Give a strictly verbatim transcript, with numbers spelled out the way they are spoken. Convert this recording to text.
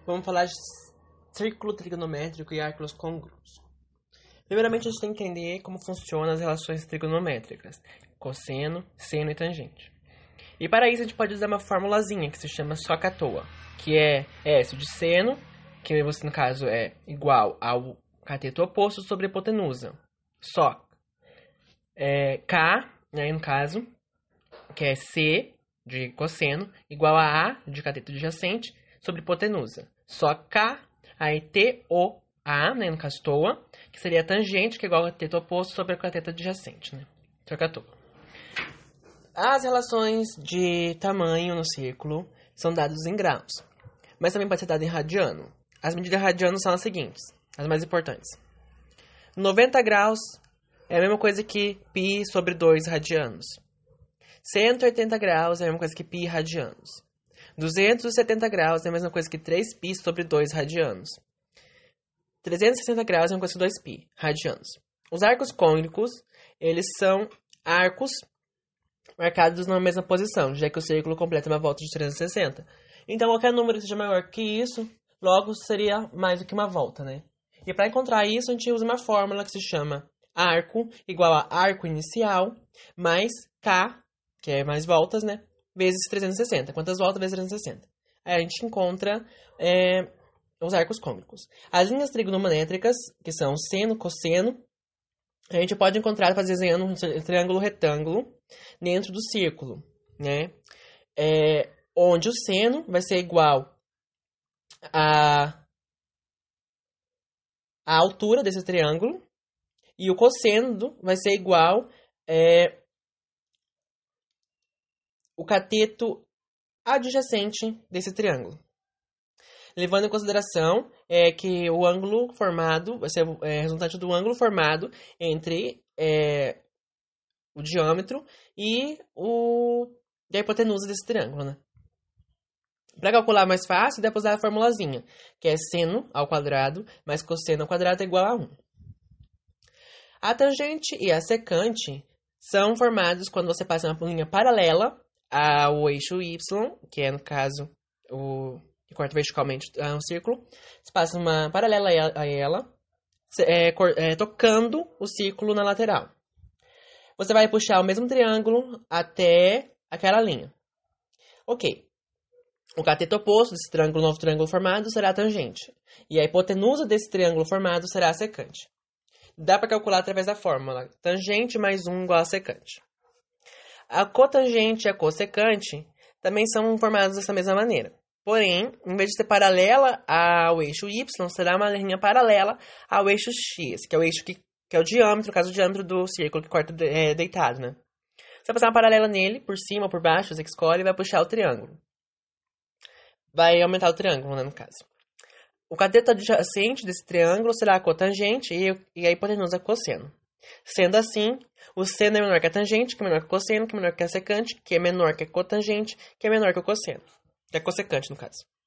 vamos falar de círculo trigonométrico e árculos congruos. Primeiramente, a gente tem que entender como funcionam as relações trigonométricas, cosseno, seno e tangente. E para isso, a gente pode usar uma formulazinha que se chama soca-toa, que é S de seno, que você, no caso, é igual ao cateto oposto sobre a hipotenusa. Só é, K, né, no caso, que é C de cosseno, igual a A de cateto adjacente sobre hipotenusa. Só K, aí T, O, A, né, no caso toa, que seria a tangente, que é igual ao cateto oposto sobre o cateto adjacente, né? Soca-toa. As relações de tamanho no círculo são dadas em graus, mas também pode ser dado em radiano. As medidas radiano são as seguintes, as mais importantes. noventa graus é a mesma coisa que π sobre dois radianos. cento e oitenta graus é a mesma coisa que π radianos. duzentos e setenta graus é a mesma coisa que três π sobre dois radianos. trezentos e sessenta graus é a mesma coisa que dois π radianos. Os arcos cônicos, eles são arcos marcados na mesma posição, já que o círculo completa uma volta de trezentos e sessenta. Então, qualquer número que seja maior que isso, logo seria mais do que uma volta, né? E para encontrar isso, a gente usa uma fórmula que se chama arco igual a arco inicial mais K, que é mais voltas, né? Vezes trezentos e sessenta. Quantas voltas vezes trezentos e sessenta? Aí a gente encontra é, os arcos cônicos. As linhas trigonométricas, que são seno, cosseno, a gente pode encontrar fazendo desenhando um triângulo retângulo dentro do círculo, né? É, onde o seno vai ser igual a, a altura desse triângulo e o cosseno vai ser igual é, o cateto adjacente desse triângulo. Levando em consideração é, que o ângulo formado vai ser é, resultante do ângulo formado entre é, o diâmetro e, o, e a hipotenusa desse triângulo, né? Para calcular mais fácil, dá para usar a formulazinha, que é seno ao quadrado mais cosseno ao quadrado é igual a um. A tangente e a secante são formados quando você passa uma linha paralela ao eixo Y, que é, no caso, o que corta verticalmente um círculo. Você passa uma paralela a ela, é, é, tocando o círculo na lateral. Você vai puxar o mesmo triângulo até aquela linha. Ok. O cateto oposto desse triângulo, novo triângulo formado, será a tangente. E a hipotenusa desse triângulo formado será a secante. Dá para calcular através da fórmula tangente mais um igual a secante. A cotangente e a cossecante também são formadas dessa mesma maneira. Porém, em vez de ser paralela ao eixo Y, será uma linha paralela ao eixo X, que é o eixo que, que é o diâmetro, no caso o diâmetro do círculo que corta é, deitado, né? Você vai passar uma paralela nele, por cima ou por baixo, você que escolhe, e vai puxar o triângulo. Vai aumentar o triângulo, né, no caso. O cateto adjacente desse triângulo será a cotangente e a hipotenusa a cosseno. Sendo assim, o seno é menor que a tangente, que é menor que o cosseno, que é menor que a secante, que é menor que a cotangente, que é menor que o cosseno. Que é cossecante, no caso.